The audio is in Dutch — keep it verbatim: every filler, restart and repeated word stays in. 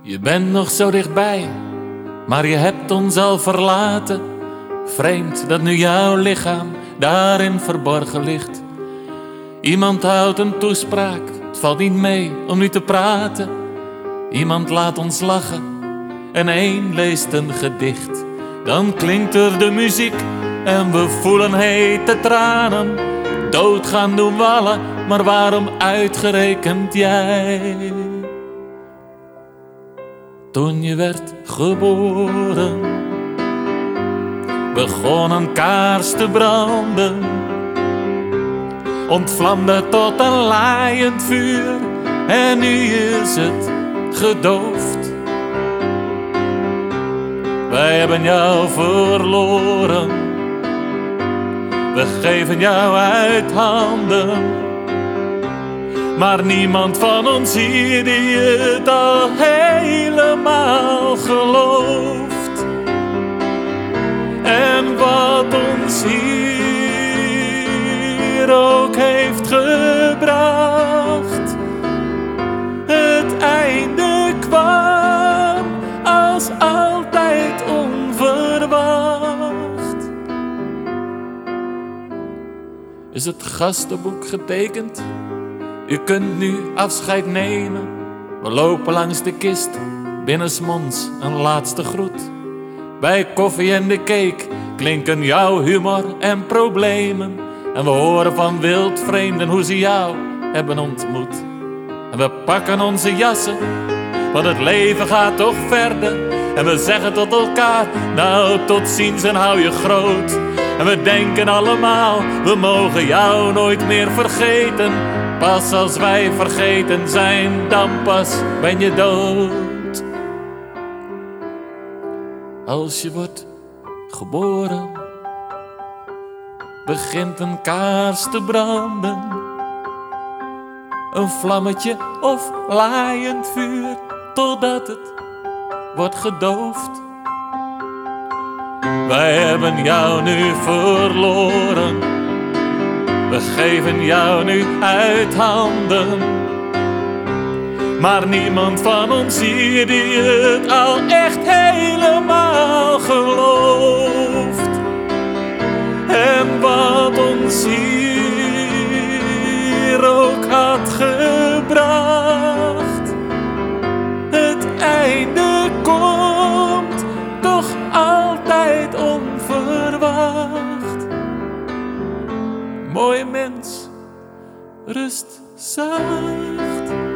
Je bent nog zo dichtbij, maar je hebt ons al verlaten. Vreemd dat nu jouw lichaam daarin verborgen ligt. Iemand houdt een toespraak, het valt niet mee om nu te praten. Iemand laat ons lachen en één leest een gedicht. Dan klinkt er de muziek en we voelen hete tranen. Doodgaan doen we allen, maar waarom uitgerekend jij? Toen je werd geboren, begon een kaars te branden. Ontvlamde tot een laaiend vuur en nu is het gedoofd. Wij hebben jou verloren, we geven jou uit handen. Maar niemand van ons hier die het al helemaal gelooft. En wat ons hier ook heeft gebracht, het einde kwam als altijd onverwacht. Is het gastenboek getekend? U kunt nu afscheid nemen. We lopen langs de kist, binnensmonds een laatste groet. Bij koffie en de cake klinken jouw humor en problemen. En we horen van wildvreemden hoe ze jou hebben ontmoet. En we pakken onze jassen, want het leven gaat toch verder. En we zeggen tot elkaar, nou tot ziens en hou je groot. En we denken allemaal, we mogen jou nooit meer vergeten. Pas als wij vergeten zijn, dan pas ben je dood. Als je wordt geboren, begint een kaars te branden. Een vlammetje of laaiend vuur, totdat het wordt gedoofd. Wij hebben jou nu verloren, we geven jou nu uit handen. Maar niemand van ons hier die het al echt helemaal gelooft. En wat ons hier ook had gebracht, het einde komt toch altijd onverwacht. Mooi mens, rust zacht.